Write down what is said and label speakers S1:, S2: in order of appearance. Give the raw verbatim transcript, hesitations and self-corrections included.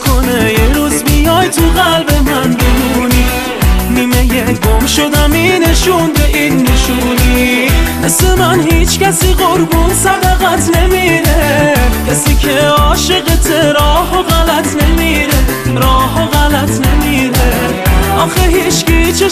S1: کنه یه روز بیای تو قلب من بمونی. نیمه گم شدم این نشون به این نشونی، مثل من هیچ کسی قربون صدقت نمیره، کسی که عاشقت راه و غلط نمیره، راه و غلط نمیره. آخه هیچ کی